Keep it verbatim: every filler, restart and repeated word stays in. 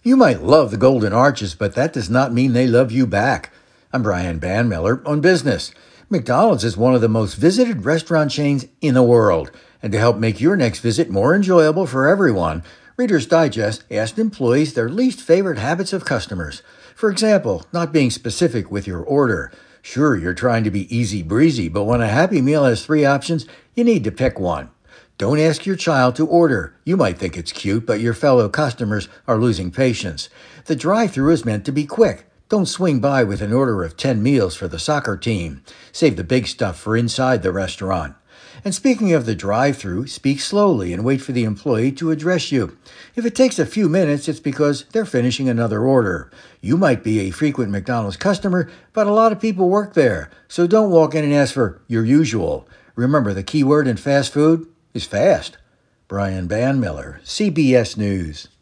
You might love the Golden Arches, but that does not mean they love you back. I'm Brian Banmiller on Business. McDonald's is one of the most visited restaurant chains in the world, and to help make your next visit more enjoyable for everyone, Reader's Digest asked employees their least favorite habits of customers. For example, not being specific with your order. Sure, you're trying to be easy breezy, but when a Happy Meal has three options, you need to pick one. Don't ask your child to order. You might think it's cute, but your fellow customers are losing patience. The drive-thru is meant to be quick. Don't swing by with an order of ten meals for the soccer team. Save the big stuff for inside the restaurant. And speaking of the drive-thru, speak slowly and wait for the employee to address you. If it takes a few minutes, it's because they're finishing another order. You might be a frequent McDonald's customer, but a lot of people work there, so don't walk in and ask for your usual. Remember, the key word in fast food is fast. Brian Banmiller, C B S News.